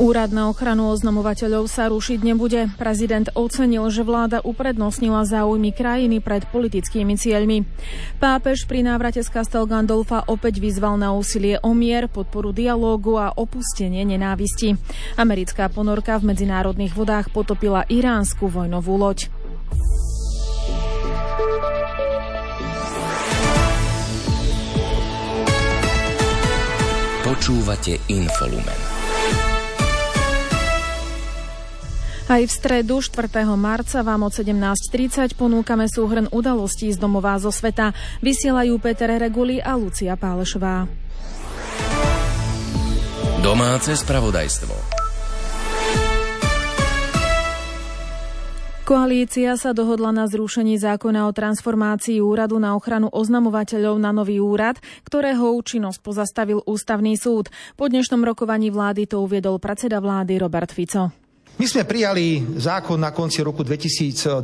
Úrad na ochranu oznamovateľov sa rušiť nebude. Prezident ocenil, že vláda uprednostnila záujmy krajiny pred politickými cieľmi. Pápež pri návrate z Castel Gandolfa opäť vyzval na úsilie o mier, podporu dialógu a opustenie nenávisti. Americká ponorka v medzinárodných vodách potopila iránsku vojnovú loď. Počúvate Infolumen. Aj v stredu 4. marca vám od 17:30 ponúkame súhrn udalostí z domova zo sveta. Vysielajú Peter Reguli a Lucia Pálešová. Domáce spravodajstvo. Koalícia sa dohodla na zrušení zákona o transformácii Úradu na ochranu oznamovateľov na nový úrad, ktorého účinnosť pozastavil Ústavný súd. Po dnešnom rokovaní vlády to uviedol predseda vlády Robert Fico. My sme prijali zákon na konci roku 2025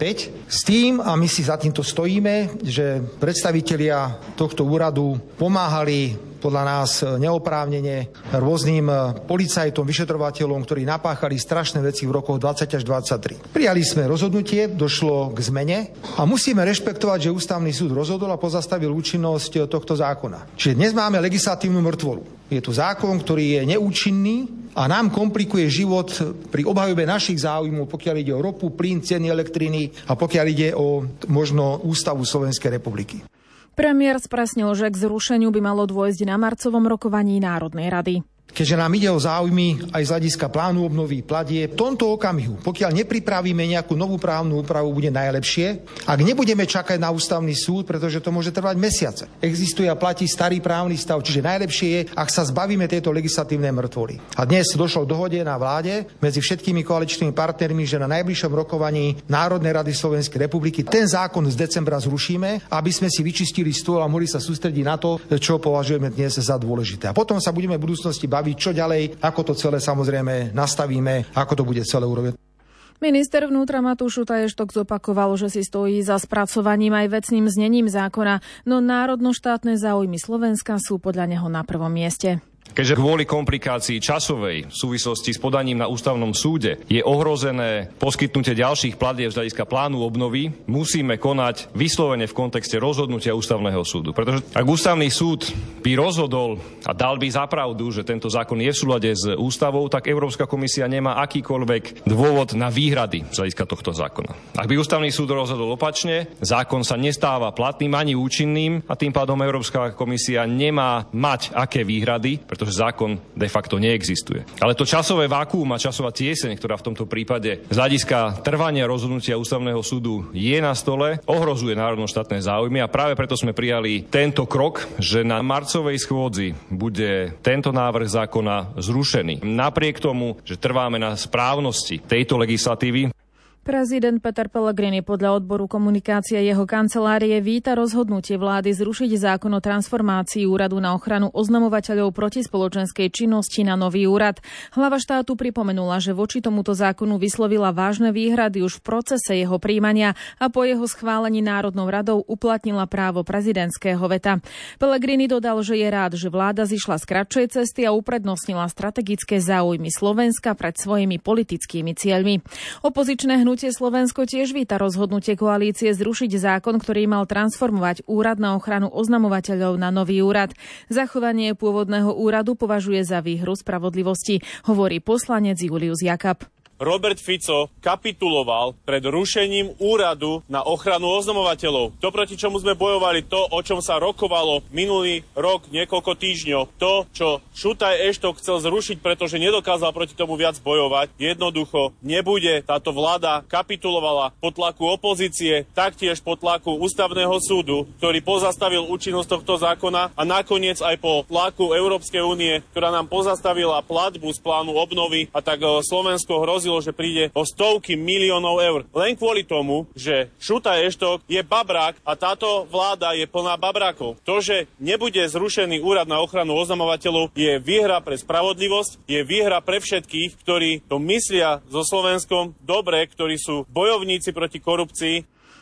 s tým, a my si za týmto stojíme, že predstavitelia tohto úradu pomáhali podľa nás neoprávnene rôznym policajtom, vyšetrovateľom, ktorí napáchali strašné veci v rokoch 20 až 23. Prijali sme rozhodnutie, došlo k zmene a musíme rešpektovať, že Ústavný súd rozhodol a pozastavil účinnosť tohto zákona. Čiže dnes máme legislatívnu mŕtvolu. Je to zákon, ktorý je neúčinný a nám komplikuje život pri obhajobe našich záujmov, pokiaľ ide o ropu, plyn, ceny elektriny a pokiaľ ide o možno ústavu Slovenskej republiky. Premiér spresnil, že k zrušeniu by malo dôjsť na marcovom rokovaní Národnej rady. Keďže nám ide o záujmy aj z hľadiska plánu obnovy platie, v tomto okamihu, pokiaľ nepripravíme nejakú novú právnu úpravu, bude najlepšie, ak nebudeme čakať na Ústavný súd, pretože to môže trvať mesiace. Existuje a platí starý právny stav, čiže najlepšie je, ak sa zbavíme tejto legislatívnej mŕtvoly. A dnes došlo k dohode na vláde medzi všetkými koaličnými partnermi, že na najbližšom rokovaní Národnej rady Slovenskej republiky ten zákon z decembra zrušíme, aby sme si vyčistili stôl a mohli sa sústrediť na to, čo považujeme dnes za dôležité. A potom sa budeme v budúcnosti baviť, čo ďalej, ako to celé samozrejme nastavíme, ako to bude celé urobiť. Minister vnútra Matúš Šutaj-Eštok zopakoval, že si stojí za spracovaním aj vecným znením zákona, no národno-štátne záujmy Slovenska sú podľa neho na prvom mieste. Keďže kvôli komplikácii časovej v súvislosti s podaním na ústavnom súde je ohrozené poskytnutie ďalších platieb z hľadiska plánu obnovy, musíme konať vyslovene v kontexte rozhodnutia ústavného súdu. Pretože ak ústavný súd by rozhodol a dal by za pravdu, že tento zákon je v súlade s ústavou, tak Európska komisia nemá akýkoľvek dôvod na výhrady z hľadiska tohto zákona. Ak by ústavný súd rozhodol opačne, zákon sa nestáva platným ani účinným a tým pádom Európska komisia nemá mať aké výhrady, pretože zákon de facto neexistuje. Ale to časové vákuum a časová tieseň, ktorá v tomto prípade z hľadiska trvania rozhodnutia ústavného súdu je na stole, ohrozuje národno-štátne záujmy a práve preto sme prijali tento krok, že na marcovej schôdzi bude tento návrh zákona zrušený. Napriek tomu, že trváme na správnosti tejto legislatívy, Prezident Peter Pellegrini podľa odboru komunikácie jeho kancelárie víta rozhodnutie vlády zrušiť zákon o transformácii Úradu na ochranu oznamovateľov proti spoločenskej činnosti na nový úrad. Hlava štátu pripomenula, že voči tomuto zákonu vyslovila vážne výhrady už v procese jeho prijímania a po jeho schválení Národnou radou uplatnila právo prezidentského veta. Pellegrini dodal, že je rád, že vláda zišla z kratšej cesty a uprednostnila strategické záujmy Slovenska pred svojimi politickými cieľmi. Opozičné hnutie Slovensko tiež víta rozhodnutie koalície zrušiť zákon, ktorý mal transformovať Úrad na ochranu oznamovateľov na nový úrad. Zachovanie pôvodného úradu považuje za výhru spravodlivosti, hovorí poslanec Julius Jakab. Robert Fico kapituloval pred rušením Úradu na ochranu oznamovateľov. To, proti čomu sme bojovali, to, o čom sa rokovalo minulý rok, niekoľko týždňov, to, čo Šutaj-Eštok chcel zrušiť, pretože nedokázal proti tomu viac bojovať, jednoducho nebude. Táto vláda kapitulovala pod tlaku opozície, taktiež pod tlaku Ústavného súdu, ktorý pozastavil účinnosť tohto zákona a nakoniec aj po tlaku Európskej únie, ktorá nám pozastavila platbu z plánu obnovy a tak Slovensko hrozí, že príde o stovky miliónov eur. Len kvôli tomu, že Šutaj-Eštok je babrák a táto vláda je plná babrákov. To, že nebude zrušený Úrad na ochranu oznamovateľov, je výhra pre spravodlivosť, je výhra pre všetkých, ktorí to myslia so Slovenskom dobre, ktorí sú bojovníci proti korupcii.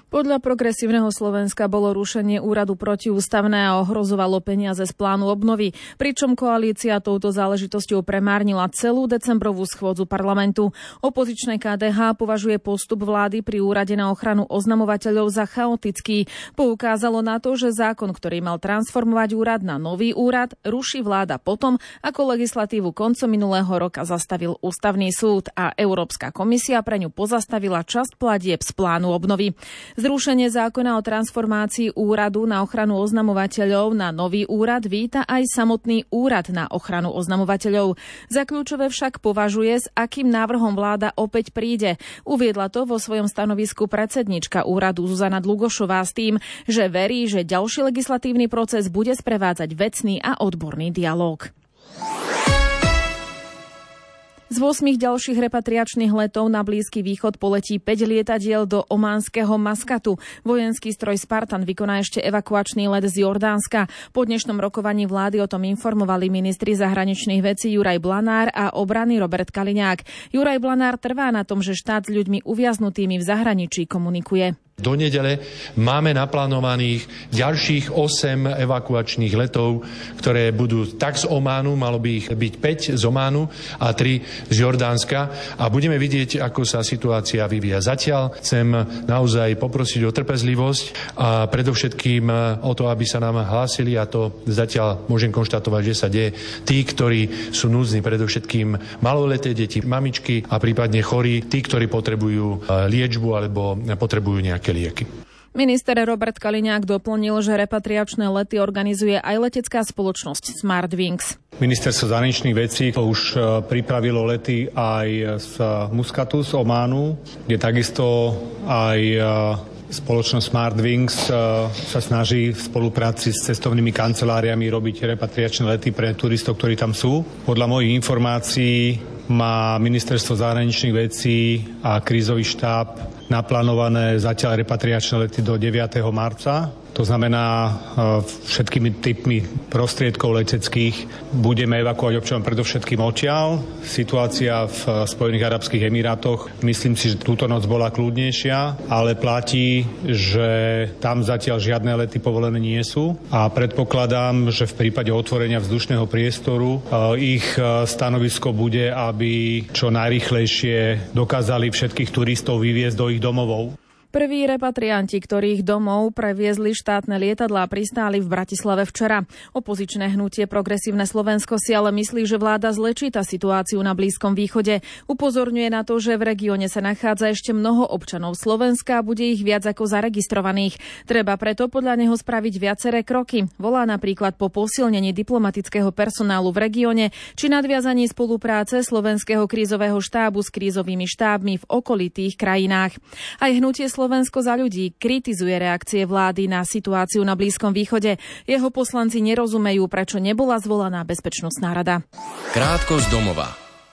Podľa Progresívneho Slovenska bolo rušenie úradu protiústavné a ohrozovalo peniaze z plánu obnovy, pričom koalícia touto záležitosťou premárnila celú decembrovú schôdzu parlamentu. Opozičné KDH považuje postup vlády pri úrade na ochranu oznamovateľov za chaotický. Poukázalo na to, že zákon, ktorý mal transformovať úrad na nový úrad, ruší vláda potom, ako legislatívu koncom minulého roka zastavil Ústavný súd a Európska komisia pre ňu pozastavila časť platieb z plánu obnovy. Zrušenie zákona o transformácii úradu na ochranu oznamovateľov na nový úrad víta aj samotný úrad na ochranu oznamovateľov. Za kľúčové však považuje, s akým návrhom vláda opäť príde. Uviedla to vo svojom stanovisku predsednička úradu Zuzana Dlugošová s tým, že verí, že ďalší legislatívny proces bude sprevádzať vecný a odborný dialóg. Z 8 ďalších repatriačných letov na Blízky východ poletí 5 lietadiel do ománskeho Maskatu. Vojenský stroj Spartan vykoná ešte evakuačný let z Jordánska. Po dnešnom rokovaní vlády o tom informovali ministri zahraničných vecí Juraj Blanár a obrany Robert Kaliňák. Juraj Blanár trvá na tom, že štát s ľuďmi uviaznutými v zahraničí komunikuje. Do nedele máme naplánovaných ďalších 8 evakuačných letov, ktoré budú tak z Ománu, malo by ich byť 5 z Ománu a 3 z Jordánska a budeme vidieť, ako sa situácia vyvíja. Zatiaľ chcem naozaj poprosiť o trpezlivosť a predovšetkým o to, aby sa nám hlásili, a to zatiaľ môžem konštatovať, že sa deje, tí, ktorí sú núdzni, predovšetkým maloleté deti, mamičky a prípadne chorí, tí, ktorí potrebujú liečbu alebo potrebujú nejaké lieky. Minister Robert Kaliňák doplnil, že repatriačné lety organizuje aj letecká spoločnosť Smartwings. Ministerstvo zahraničných vecí už pripravilo lety aj z Muskatu, z Ománu, kde takisto aj spoločnosť Smartwings sa snaží v spolupráci s cestovnými kanceláriami robiť repatriačné lety pre turistov, ktorí tam sú. Podľa mojich informácií má Ministerstvo zahraničných vecí a krízový štáb naplánované zatiaľ repatriačné lety do 9. marca. To znamená, všetkými typmi prostriedkov leteckých budeme evakuovať občanom predovšetkým odtiaľ. Situácia v Spojených arabských emirátoch, myslím si, že túto noc bola kľudnejšia, ale platí, že tam zatiaľ žiadne lety povolené nie sú a predpokladám, že v prípade otvorenia vzdušného priestoru ich stanovisko bude, aby čo najrýchlejšie dokázali všetkých turistov vyviezť do ich domovov. Prví repatrianti, ktorých domov previezli štátne lietadlá, pristáli v Bratislave včera. Opozičné hnutie Progresívne Slovensko si ale myslí, že vláda zlečíta situáciu na Blízkom východe. Upozorňuje na to, že v regióne sa nachádza ešte mnoho občanov Slovenska a bude ich viac ako zaregistrovaných. Treba preto podľa neho spraviť viaceré kroky. Volá napríklad po posilnení diplomatického personálu v regióne či nadviazaní spolupráce Slovenského krízového štábu s krízovými štábmi v okolitých krajinách. Aj hnutie Slovensko za ľudí kritizuje reakcie vlády na situáciu na Blízkom východe. Jeho poslanci nerozumejú, prečo nebola zvolaná bezpečnostná rada. Krátko z domova.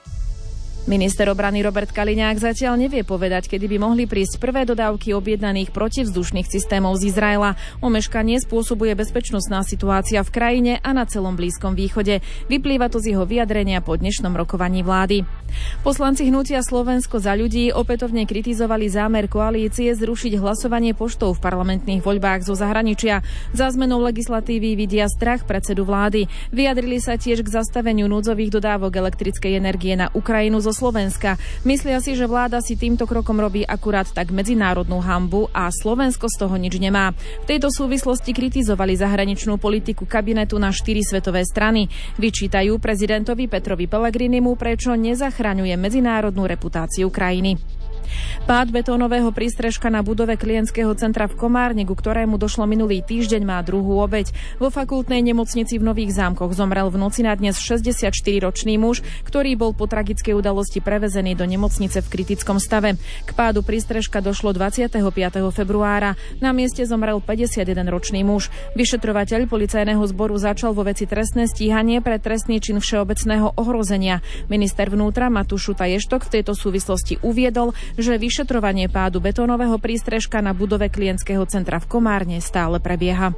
Minister obrany Robert Kaliňák zatiaľ nevie povedať, kedy by mohli prísť prvé dodávky objednaných protivzdušných systémov z Izraela. Omeškanie spôsobuje bezpečnostná situácia v krajine a na celom Blízkom východe. Vyplýva to z jeho vyjadrenia po dnešnom rokovaní vlády. Poslanci hnutia Slovensko za ľudí opätovne kritizovali zámer koalície zrušiť hlasovanie poštou v parlamentných voľbách zo zahraničia. Za zmenou legislatívy vidia strach predsedu vlády. Vyjadrili sa tiež k zastaveniu núdzových dodávok elektrickej energie na Ukrajinu zo Slovenska. Myslia si, že vláda si týmto krokom robí akurát tak medzinárodnú hanbu a Slovensko z toho nič nemá. V tejto súvislosti kritizovali zahraničnú politiku kabinetu na 4 svetové strany. Vyčítajú prezidentovi Petrovi Pellegrinimu, prečo nezachraňuje medzinárodnú reputáciu krajiny. Pád betónového prístrežka na budove klientského centra v Komárne, ku ktorému došlo minulý týždeň, má druhú obeť. Vo fakultnej nemocnici v Nových Zámkoch zomrel v noci na dnes 64-ročný muž, ktorý bol po tragickej udalosti prevezený do nemocnice v kritickom stave. K pádu prístrežka došlo 25. februára. Na mieste zomrel 51-ročný muž. Vyšetrovateľ policajného zboru začal vo veci trestné stíhanie pre trestný čin všeobecného ohrozenia. Minister vnútra Matúš Šuta Ještok v tejto súvislosti uviedol, že vyšetrovanie pádu betónového prístrežka na budove klientského centra v Komárne stále prebieha.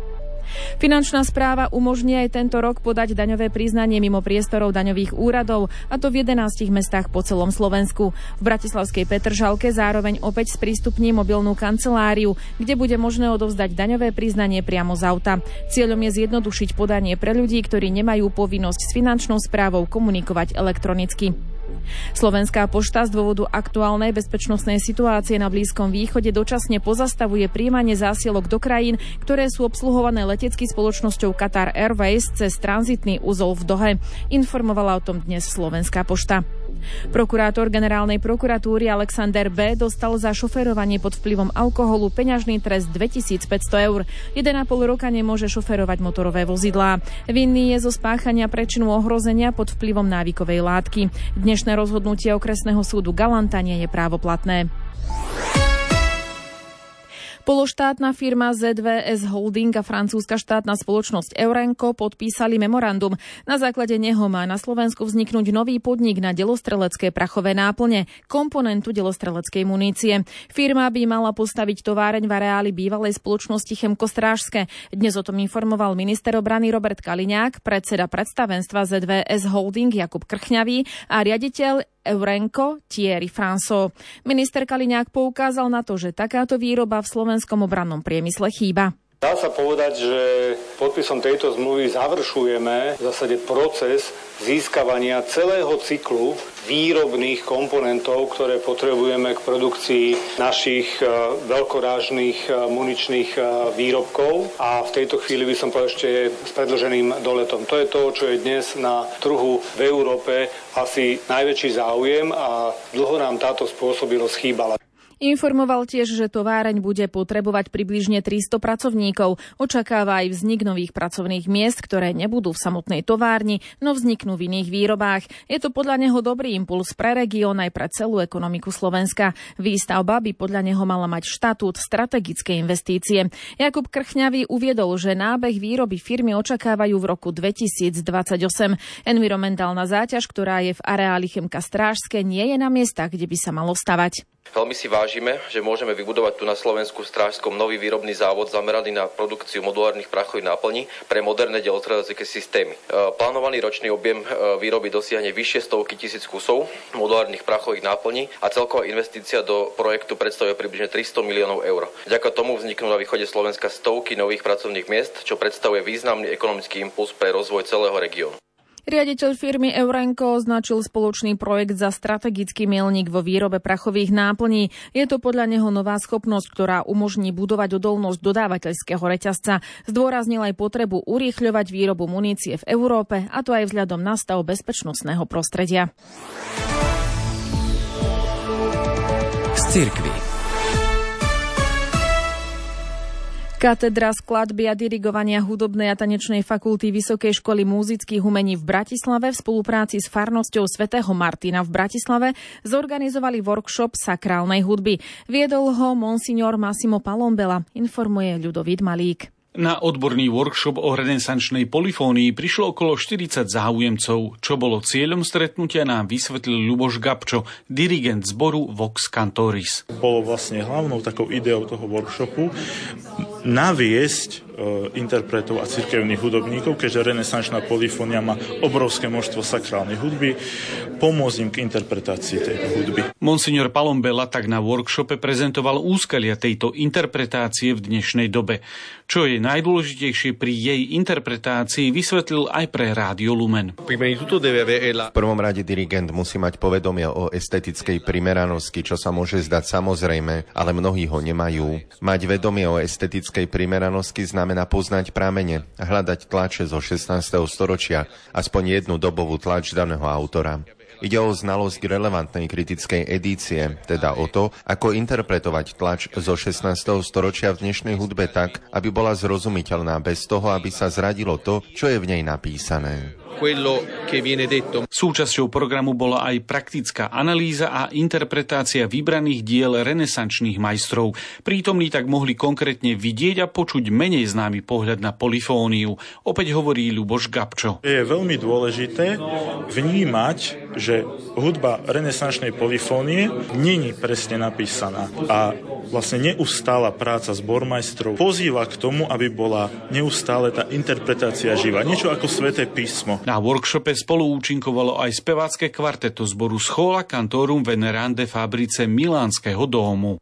Finančná správa umožní aj tento rok podať daňové priznanie mimo priestorov daňových úradov, a to v 11 mestách po celom Slovensku. V bratislavskej Petržalke zároveň opäť sprístupní mobilnú kanceláriu, kde bude možné odovzdať daňové priznanie priamo z auta. Cieľom je zjednodušiť podanie pre ľudí, ktorí nemajú povinnosť s finančnou správou komunikovať elektronicky. Slovenská pošta z dôvodu aktuálnej bezpečnostnej situácie na Blízkom východe dočasne pozastavuje prijímanie zásielok do krajín, ktoré sú obsluhované letecky spoločnosťou Qatar Airways cez tranzitný úzol v Dohe. Informovala o tom dnes Slovenská pošta. Prokurátor generálnej prokuratúry Alexander B. dostal za šoférovanie pod vplyvom alkoholu peňažný trest 2500 eur. 1,5 roka nemôže šoférovať motorové vozidlá. Vinný je zo spáchania prečinu ohrozenia pod vplyvom návykovej látky. Dnešné rozhodnutie okresného súdu Galanta nie je právoplatné. Pološtátna firma ZVS Holding a francúzska štátna spoločnosť Eurenco podpísali memorandum. Na základe neho má na Slovensku vzniknúť nový podnik na delostrelecké prachové náplne, komponentu delostreleckej munície. Firma by mala postaviť továreň v areáli bývalej spoločnosti Chemko Strážske. Dnes o tom informoval minister obrany Robert Kaliňák, predseda predstavenstva ZVS Holding Jakub Krchňavý a riaditeľ Eurenco Thierry François. Minister Kaliňák poukázal na to, že takáto výroba v slovenskom obrannom priemysle chýba. Dá sa povedať, že podpisom tejto zmluvy završujeme v zásade proces získavania celého cyklu výrobných komponentov, ktoré potrebujeme k produkcii našich veľkorážnych muničných výrobkov. A v tejto chvíli by som povedal ešte s predĺženým doletom. To je to, čo je dnes na trhu v Európe asi najväčší záujem a dlho nám táto spôsobilosť chýbala. Informoval tiež, že továreň bude potrebovať približne 300 pracovníkov. Očakáva aj vznik nových pracovných miest, ktoré nebudú v samotnej továrni, no vzniknú v iných výrobách. Je to podľa neho dobrý impuls pre región aj pre celú ekonomiku Slovenska. Výstavba by podľa neho mala mať štatút strategickej investície. Jakub Krchňavý uviedol, že nábeh výroby firmy očakávajú v roku 2028. Environmentálna záťaž, ktorá je v areáli Chemka Strážske, nie je na miestach, kde by sa malo stavať. Veľmi si vážime, že môžeme vybudovať tu na Slovensku v Strážskom nový výrobný závod zameraný na produkciu modulárnych prachových náplní pre moderné delostrelecké systémy. Plánovaný ročný objem výroby dosiahne vyššie stovky tisíc kusov modulárnych prachových náplní a celková investícia do projektu predstavuje približne 300 miliónov eur. Vďaka tomu vzniknú na východe Slovenska stovky nových pracovných miest, čo predstavuje významný ekonomický impuls pre rozvoj celého regiónu. Riaditeľ firmy Eurenco označil spoločný projekt za strategický milník vo výrobe prachových náplní. Je to podľa neho nová schopnosť, ktorá umožní budovať odolnosť dodávateľského reťazca. Zdôraznil aj potrebu urýchľovať výrobu munície v Európe, a to aj vzhľadom na stav bezpečnostného prostredia. Z cirkvi. Katedra skladby a dirigovania hudobnej a tanečnej fakulty Vysokej školy múzických umení v Bratislave v spolupráci s farnosťou svätého Martina v Bratislave zorganizovali workshop sakrálnej hudby. Viedol ho monsignor Massimo Palombela, informuje Ľudovít Malík. Na odborný workshop o renesančnej polifónii prišlo okolo 40 záujemcov. Čo bolo cieľom stretnutia, nám vysvetlil Ľuboš Gabčo, dirigent zboru Vox Cantoris. Bolo vlastne hlavnou takou ideou toho workshopu naviesť interpretov a cirkevných hudobníkov, keďže renesančná polifónia má obrovské množstvo sakrálnej hudby, pomôcť im k interpretácii tejto hudby. Monsignor Palombela tak na workshope prezentoval úskalia tejto interpretácie v dnešnej dobe. Čo je najdôležitejšie pri jej interpretácii, vysvetlil aj pre Rádio Lumen. V prvom rade dirigent musí mať povedomie o estetickej primeranosti, čo sa môže zdať samozrejme, ale mnohí ho nemajú. Mať vedomie o estetickej primeranosti znamená poznať pramene, hľadať tlače zo 16. storočia, aspoň jednu dobovú tlač daného autora. Ide o znalosť relevantnej kritickej edície, teda o to, ako interpretovať tlač zo 16. storočia v dnešnej hudbe tak, aby bola zrozumiteľná bez toho, aby sa zradilo to, čo je v nej napísané. Súčasťou programu bola aj praktická analýza a interpretácia vybraných diel renesančných majstrov. Prítomní tak mohli konkrétne vidieť a počuť menej známy pohľad na polifóniu. Opäť hovorí Ľuboš Gabčo. Je veľmi dôležité vnímať že hudba renesančnej polifónie není presne napísaná a vlastne neustála práca zbormajstrov pozýva k tomu, aby bola neustále tá interpretácia živá. Niečo ako Sväté písmo. Na workshope spolu účinkovalo aj spevácké kvarteto zboru Schola Cantorum Venerande Fabrice Milánskeho domu.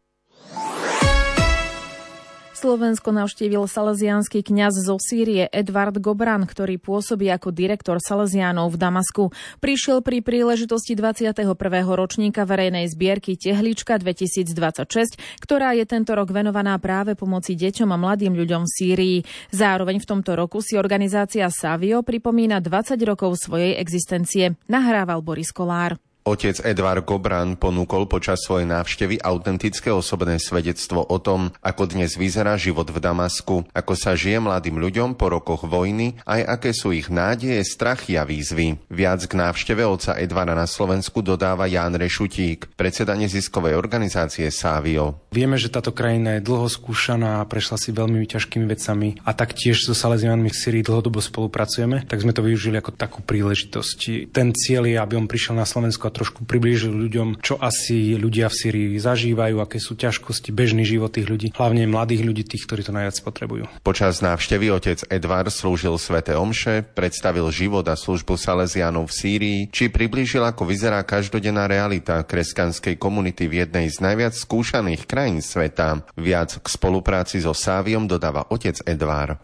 Slovensko navštívil salesiánsky kňaz zo Sýrie Edvard Gobran, ktorý pôsobí ako direktor Salesiánov v Damasku. Prišiel pri príležitosti 21. ročníka verejnej zbierky Tehlička 2026, ktorá je tento rok venovaná práve pomoci deťom a mladým ľuďom v Sýrii. Zároveň v tomto roku si organizácia Savio pripomína 20 rokov svojej existencie. Nahrával Boris Kolár. Otec Edvard Gobran ponúkol počas svojej návštevy autentické osobné svedectvo o tom, ako dnes vyzerá život v Damasku, ako sa žije mladým ľuďom po rokoch vojny, aj aké sú ich nádeje, strachy a výzvy. Viac k návšteve otca Edvarda na Slovensku dodáva Ján Rešutík, predseda neziskovej organizácie Savio. Vieme, že táto krajina je dlho skúšaná a prešla si veľmi ťažkými vecami a taktiež so Salesiánmi v Sýrii dlhodobo spolupracujeme, tak sme to využili ako takú príležitosť. Ten cieľ je, aby on prišiel na Slovensko a trošku priblížil ľuďom, čo asi ľudia v Sýrii zažívajú, aké sú ťažkosti, bežný život tých ľudí, hlavne mladých ľudí, tých, ktorí to najviac potrebujú. Počas návštevy otec Edvard slúžil sväté omše, predstavil život a službu Salesiánov v Sýrii, či priblížil, ako vyzerá každodenná realita kresťanskej komunity v jednej z najviac skúšaných krajín sveta. Viac k spolupráci so Saviom dodáva otec Edvard.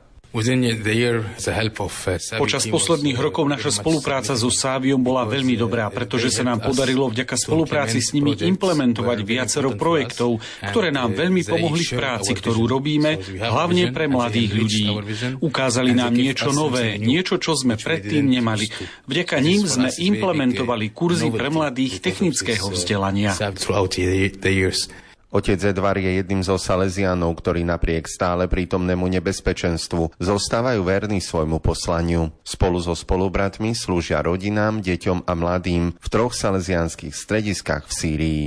Počas posledných rokov naša spolupráca so Saviom bola veľmi dobrá, pretože sa nám podarilo vďaka spolupráci s nimi implementovať viacero projektov, ktoré nám veľmi pomohli v práci, ktorú robíme, hlavne pre mladých ľudí. Ukázali nám niečo nové, niečo, čo sme predtým nemali. Vďaka ním sme implementovali kurzy pre mladých technického vzdelania. Otec Edvard je jedným zo Salesiánov, ktorí napriek stále prítomnému nebezpečenstvu zostávajú verní svojmu poslaniu. Spolu so spolubratmi slúžia rodinám, deťom a mladým v 3 salesiánskych strediskách v Sýrii.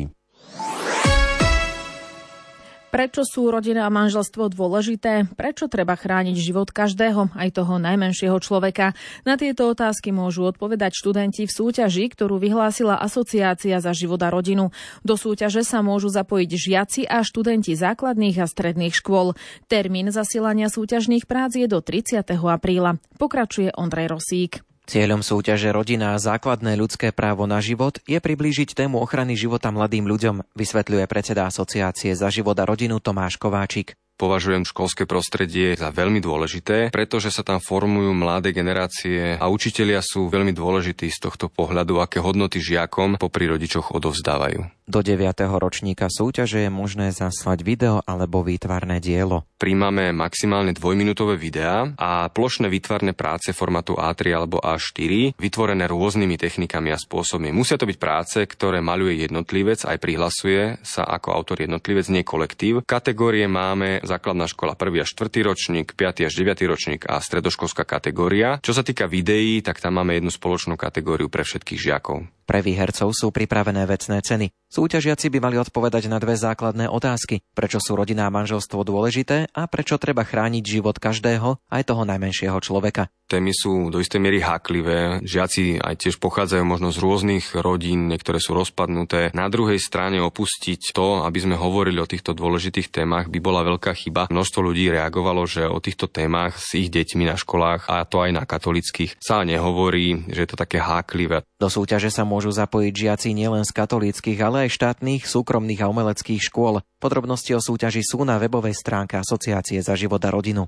Prečo sú rodina a manželstvo dôležité? Prečo treba chrániť život každého, aj toho najmenšieho človeka? Na tieto otázky môžu odpovedať študenti v súťaži, ktorú vyhlásila Asociácia za život a rodinu. Do súťaže sa môžu zapojiť žiaci a študenti základných a stredných škôl. Termín zasielania súťažných prác je do 30. apríla. Pokračuje Ondrej Rosík. Cieľom súťaže Rodina a základné ľudské právo na život je priblížiť tému ochrany života mladým ľuďom, vysvetľuje predseda Asociácie za život a rodinu Tomáš Kováčik. Považujem školské prostredie za veľmi dôležité, pretože sa tam formujú mladé generácie a učitelia sú veľmi dôležití z tohto pohľadu, aké hodnoty žiakom popri rodičoch odovzdávajú. Do 9. ročníka súťaže je možné zaslať video alebo výtvarné dielo. Príjmame maximálne 2-minútové videá a plošné výtvarné práce formátu A3 alebo A4, vytvorené rôznymi technikami a spôsobmi. Musia to byť práce, ktoré maľuje jednotlivec, aj prihlasuje sa ako autor jednotlivec, nie kolektív. Kategórie máme základná škola 1. a 4. ročník, 5. až 9. ročník a stredoškolská kategória. Čo sa týka videí, tak tam máme jednu spoločnú kategóriu pre všetkých žiakov. Pre výhercov sú pripravené vecné ceny. Súťažiaci by mali odpovedať na 2 základné otázky. Prečo sú rodina a manželstvo dôležité a prečo treba chrániť život každého, aj toho najmenšieho človeka. Témy sú do istej miery háklivé. Žiaci aj tiež pochádzajú možno z rôznych rodín, niektoré sú rozpadnuté. Na druhej strane opustiť to, aby sme hovorili o týchto dôležitých témach, by bola veľká chyba. Množstvo ľudí reagovalo, že o týchto témach s ich deťmi na školách, a to aj na katolíckych, sa nehovorí, že je to také háklivé. Do súťaže sa môžu zapojiť žiaci nielen z katolíckych, ale aj štátnych, súkromných a umeleckých škôl. Podrobnosti o súťaži sú na webovej stránke Asociácie za život a rodinu.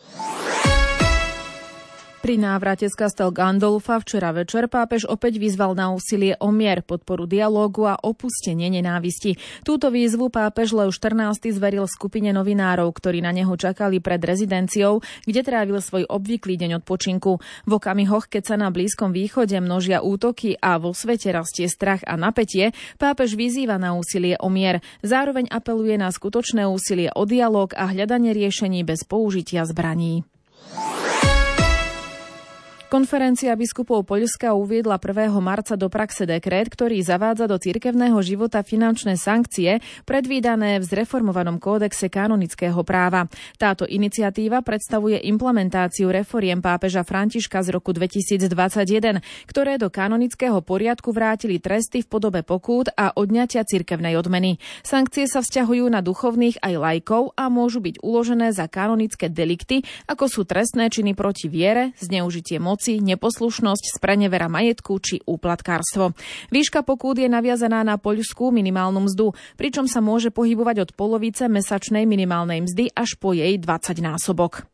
Pri návrate z Castel Gandolfa včera večer pápež opäť vyzval na úsilie o mier, podporu dialógu a opustenie nenávisti. Túto výzvu pápež Leo XIV zveril skupine novinárov, ktorí na neho čakali pred rezidenciou, kde trávil svoj obvyklý deň odpočinku. V okamihoch, keď sa na Blízkom východe množia útoky a vo svete rastie strach a napätie, pápež vyzýva na úsilie o mier. Zároveň apeluje na skutočné úsilie o dialóg a hľadanie riešení bez použitia zbraní. Konferencia biskupov Poľska uviedla 1. marca do praxe dekrét, ktorý zavádza do cirkevného života finančné sankcie predvídané v zreformovanom kódexe kanonického práva. Táto iniciatíva predstavuje implementáciu reforiem pápeža Františka z roku 2021, ktoré do kanonického poriadku vrátili tresty v podobe pokút a odňatia cirkevnej odmeny. Sankcie sa vzťahujú na duchovných aj laikov a môžu byť uložené za kanonické delikty, ako sú trestné činy proti viere, zneužitie moci, neposlušnosť, sprenevera majetku či úplatkárstvo. Výška pokút je naviazaná na poľskú minimálnu mzdu, pričom sa môže pohybovať od polovice mesačnej minimálnej mzdy až po jej 20-násobok.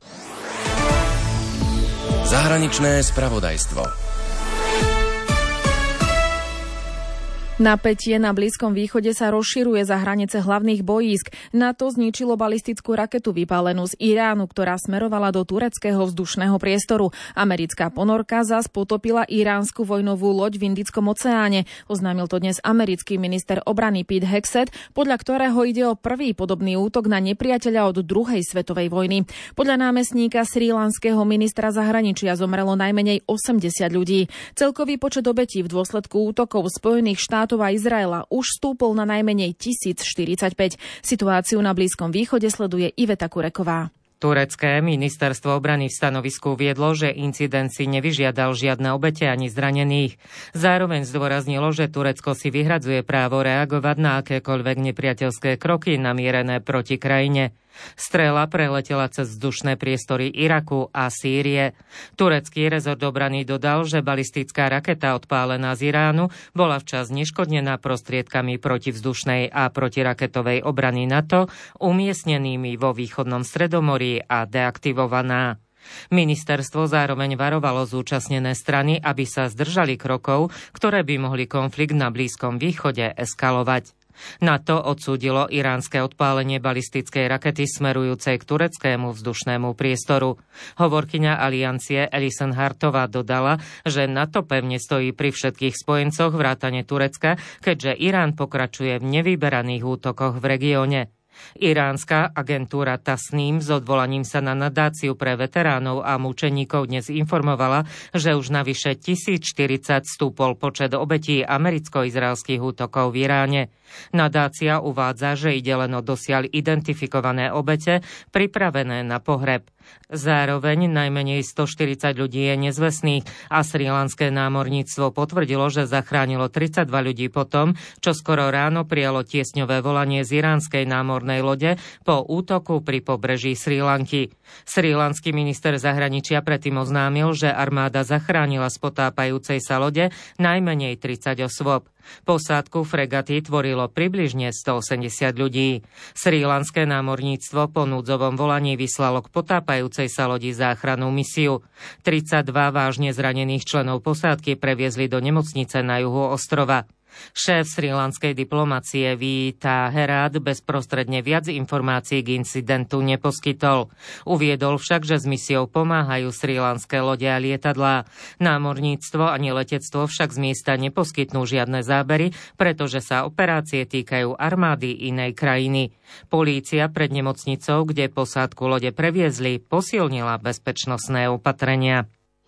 Zahraničné spravodajstvo. Napätie na Blízkom východe sa rozširuje za hranice hlavných bojísk. NATO zničilo balistickú raketu vypálenú z Iránu, ktorá smerovala do tureckého vzdušného priestoru. Americká ponorka zas potopila iránsku vojnovú loď v Indickom oceáne. Oznámil to dnes americký minister obrany Pete Hegseth, podľa ktorého ide o prvý podobný útok na nepriateľa od druhej svetovej vojny. Podľa námestníka srílanského ministra zahraničia zomrelo najmenej 80 ľudí. Celkový počet obetí v dôsledku útokov Spojených štátov a Izraela už stúpol na najmenej 1045. Situáciu na Blízkom východe sleduje Iveta Kureková. Turecké ministerstvo obrany v stanovisku uviedlo, že incident si nevyžiadal žiadne obete ani zranených. Zároveň zdôraznilo, že Turecko si vyhradzuje právo reagovať na akékoľvek nepriateľské kroky namierené proti krajine. Strela preletela cez vzdušné priestory Iraku a Sýrie. Turecký rezort obrany dodal, že balistická raketa odpálená z Iránu bola včas neškodnená prostriedkami protivzdušnej a protiraketovej obrany NATO, umiestnenými vo východnom Stredomorí a deaktivovaná. Ministerstvo zároveň varovalo zúčastnené strany, aby sa zdržali krokov, ktoré by mohli konflikt na Blízkom východe eskalovať. NATO odsúdilo iránske odpálenie balistickej rakety smerujúcej k tureckému vzdušnému priestoru. Hovorkyňa aliancie Alison Hartová dodala, že NATO pevne stojí pri všetkých spojencoch vrátane Turecka, keďže Irán pokračuje v nevyberaných útokoch v regióne. Iránska agentúra Tasnim s odvolaním sa na nadáciu pre veteránov a mučeníkov dnes informovala, že už navyše 1040 stúpol počet obetí americko-izraelských útokov v Iráne. Nadácia uvádza, že ide len o dosiaľ identifikované obete, pripravené na pohreb. Zároveň najmenej 140 ľudí je nezvestných a srílanské námorníctvo potvrdilo, že zachránilo 32 ľudí potom, čo skoro ráno prijalo tiesňové volanie z iránskej námornej lode po útoku pri pobreží Srí Lanky. Srílanský minister zahraničia predtým oznámil, že armáda zachránila z potápajúcej sa lode najmenej 30 osôb. Posádku fregaty tvorilo približne 180 ľudí. Srílanské námorníctvo po núdzovom volaní vyslalo k potápajúcej sa lodi záchrannú misiu. 32 vážne zranených členov posádky previezli do nemocnice na juhu ostrova. Šéf srílanskej diplomacie Víta Herát bezprostredne viac informácií k incidentu neposkytol. Uviedol však, že s misiou pomáhajú srílanské lode a lietadlá. Námorníctvo ani letectvo však z miesta neposkytnú žiadne zábery, pretože sa operácie týkajú armády inej krajiny. Polícia pred nemocnicou, kde posádku lode previezli, posilnila bezpečnostné opatrenia.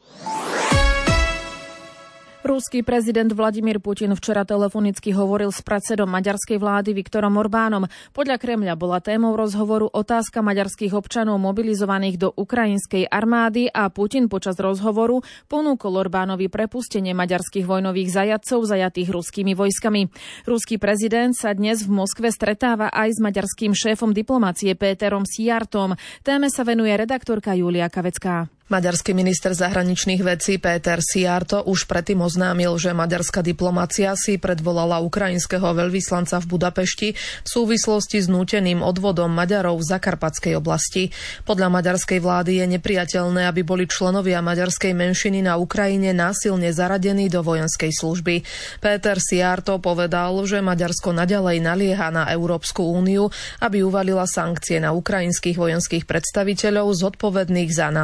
Ruský prezident Vladimír Putin včera telefonicky hovoril s predsedom maďarskej vlády Viktorom Orbánom. Podľa Kremľa bola témou rozhovoru otázka maďarských občanov mobilizovaných do ukrajinskej armády a Putin počas rozhovoru ponúkol Orbánovi prepustenie maďarských vojnových zajatcov zajatých ruskými vojskami. Ruský prezident sa dnes v Moskve stretáva aj s maďarským šéfom diplomacie Péterom Szijjártom. Téme sa venuje redaktorka Júlia Kavecká. Maďarský minister zahraničných vecí Péter Szijjárto už predtým oznámil, že maďarská diplomacia si predvolala ukrajinského veľvyslanca v Budapešti v súvislosti s núteným odvodom Maďarov v Zakarpatskej oblasti. Podľa maďarskej vlády je nepriateľné, aby boli členovia maďarskej menšiny na Ukrajine násilne zaradení do vojenskej služby. Péter Szijjárto povedal, že Maďarsko naďalej nalieha na Európsku úniu, aby uvalila sankcie na ukrajinských vojenských predstaviteľov zodpovedných za násilnú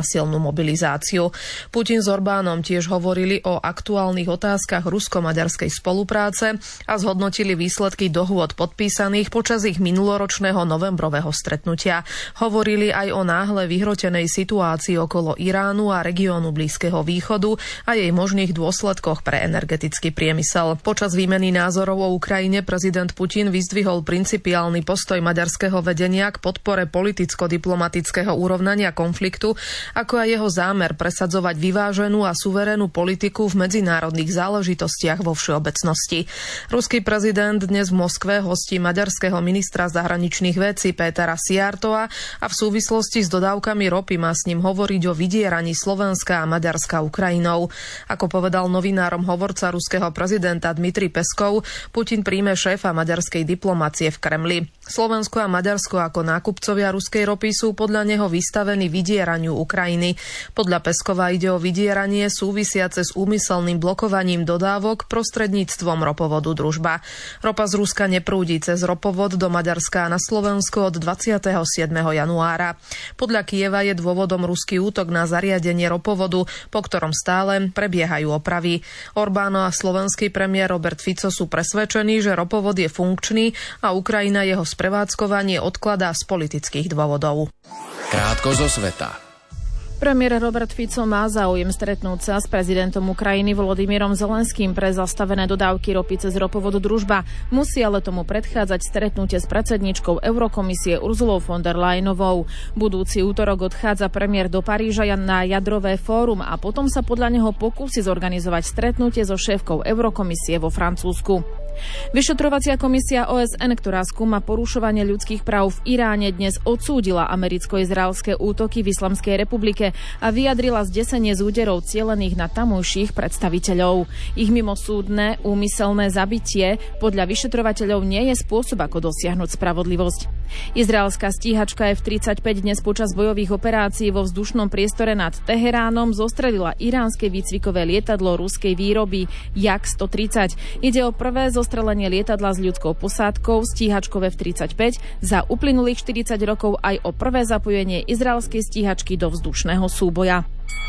mobilizáciu. Putin s Orbánom tiež hovorili o aktuálnych otázkach rusko-maďarskej spolupráce a zhodnotili výsledky dohôd podpísaných počas ich minuloročného novembrového stretnutia. Hovorili aj o náhle vyhrotenej situácii okolo Iránu a regiónu Blízkeho východu a jej možných dôsledkoch pre energetický priemysel. Počas výmeny názorov o Ukrajine prezident Putin vyzdvihol principiálny postoj maďarského vedenia k podpore politicko-diplomatického urovnania konfliktu, ako aj jeho zámer presadzovať vyváženú a suverénnu politiku v medzinárodných záležitostiach vo všeobecnosti. Ruský prezident dnes v Moskve hostí maďarského ministra zahraničných vecí Pétera Szijjártóa a v súvislosti s dodávkami ropy má s ním hovoriť o vydieraní Slovenska a Maďarska Ukrajinou. Ako povedal novinárom hovorca ruského prezidenta Dmitrij Peskov, Putin príjme šéfa maďarskej diplomácie v Kremli. Slovensko a Maďarsko ako nákupcovia ruskej ropy sú podľa neho vystavení vydieraniu Ukrajiny. Podľa Peskova ide o vydieranie súvisiace s úmyselným blokovaním dodávok prostredníctvom ropovodu Družba. Ropa z Ruska neprúdi cez ropovod do Maďarska a na Slovensko od 27. januára. Podľa Kyjeva je dôvodom ruský útok na zariadenie ropovodu, po ktorom stále prebiehajú opravy. Orbán a slovenský premiér Robert Fico sú presvedčení, že ropovod je funkčný a Ukrajina jeho sprevádzkovanie odkladá z politických dôvodov. Krátko zo sveta. Premiér Robert Fico má záujem stretnúť sa s prezidentom Ukrajiny Volodymyrom Zelenským pre zastavené dodávky ropy cez ropovod Družba. Musí ale tomu predchádzať stretnutie s predsedničkou Eurokomisie Urzulou von der Leyenovou. Budúci útorok odchádza premiér do Paríža na jadrové fórum a potom sa podľa neho pokúsi zorganizovať stretnutie so šéfkou Eurokomisie vo Francúzsku. Vyšetrovacia komisia OSN, ktorá skúma porušovanie ľudských práv v Iráne, dnes odsúdila americko-izraelské útoky v Islamskej republike a vyjadrila zdesenie z úderov cielených na tamojších predstaviteľov. Ich mimosúdne, úmyselné zabitie podľa vyšetrovateľov nie je spôsob, ako dosiahnuť spravodlivosť. Izraelská stíhačka F-35 dnes počas bojových operácií vo vzdušnom priestore nad Teheránom zostrelila iránske výcvikové lietadlo ruskej výroby Jak-130. Ide o prvé zostrelenie lietadla s ľudskou posádkou stíhačkou F-35 za uplynulých 40 rokov aj o prvé zapojenie izraelskej stíhačky do vzdušného súboja.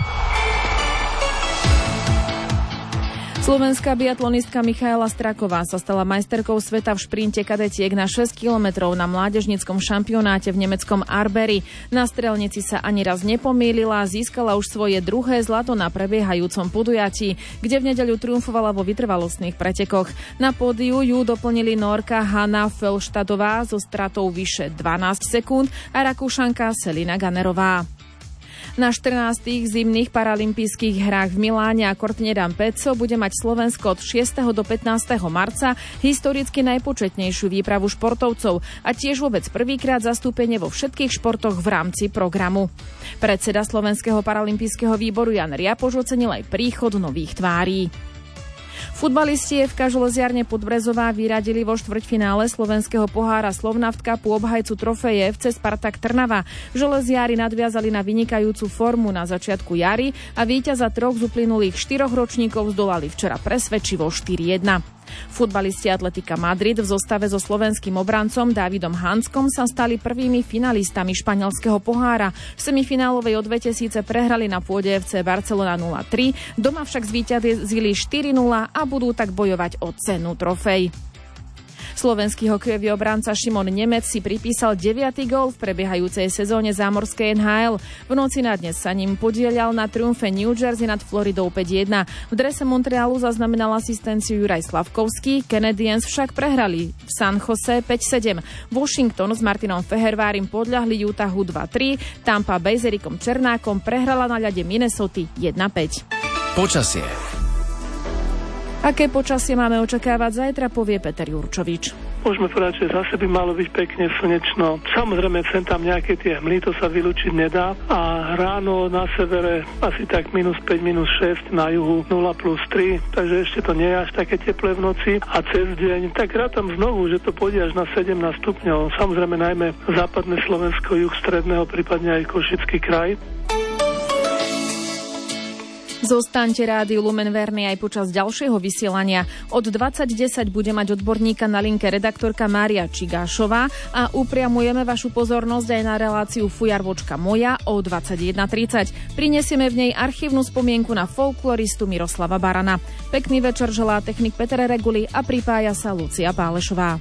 Slovenská biatlonistka Michaela Straková sa stala majsterkou sveta v šprinte kadetiek na 6 kilometrov na mládežníckom šampionáte v nemeckom Arberi. Na strelnici sa ani raz nepomýlila, získala už svoje druhé zlato na prebiehajúcom podujatí, kde v nedeľu triumfovala vo vytrvalostných pretekoch. Na pódiu ju doplnili Nórka Hanna Fellštadová so stratou vyše 12 sekúnd a Rakúšanka Selina Gannerová. Na 14. zimných paralympijských hrách v Miláne a Cortina d'Ampezzo bude mať Slovensko od 6. do 15. marca historicky najpočetnejšiu výpravu športovcov a tiež vôbec prvýkrát zastúpenie vo všetkých športoch v rámci programu. Predseda Slovenského paralympijského výboru Jan Riapoš ocenil aj príchod nových tvári. Futbalisti FK Železiarne Podbrezová vyradili vo štvrťfinále slovenského pohára Slovnaft Cupu obhajcu trofeje FC Spartak Trnava. Železiári nadviazali na vynikajúcu formu na začiatku jary a víťaza troch z uplynulých 4 ročníkov zdolali včera presvedčivo 4-1. Futbalisti Atletika Madrid v zostave so slovenským obrancom Dávidom Hanskom sa stali prvými finalistami španielského pohára. V semifinálovej odvete síce prehrali na pôde FC Barcelona 0-3, doma však zvíťazili 4-0 a budú tak bojovať o cenu trofej. Slovenský hokejový obranca Šimon Nemec si pripísal 9. gól v prebiehajúcej sezóne zámorskej NHL. V noci na dnes sa ním podieľal na triumfe New Jersey nad Floridou 5-1. V drese Montrealu zaznamenal asistenciu Juraj Slavkovský, Canadiens však prehrali v San Jose 5-7. Washington s Martinom Fehervárim podľahli Utahu 2-3, Tampa Bay s Erikom Černákom prehrala na ľade Minnesoty 1-5. Počasie. Aké počasie máme očakávať zajtra, povie Peter Jurčovič. Môžeme povedať, že zase by malo byť pekne slnečno. Samozrejme, sem tam nejaké tie hmly, to sa vylúčiť nedá. A ráno na severe asi tak -5, -6, na juhu 0+3, takže ešte to nie je až také teplé v noci. A cez deň, tak rátam znovu, že to pôjde až na 17 stupňov. Samozrejme najmä západné Slovensko, juh stredného, prípadne aj Košický kraj. Zostaňte Rádiu Lumen verní aj počas ďalšieho vysielania. Od 20:10 bude mať odborníka na linke redaktorka Mária Čigášová a upriamujeme vašu pozornosť aj na reláciu Fujarvočka moja o 21:30. Prinesieme v nej archívnu spomienku na folkloristu Miroslava Barana. Pekný večer želá technik Peter Reguli a pripája sa Lucia Pálešová.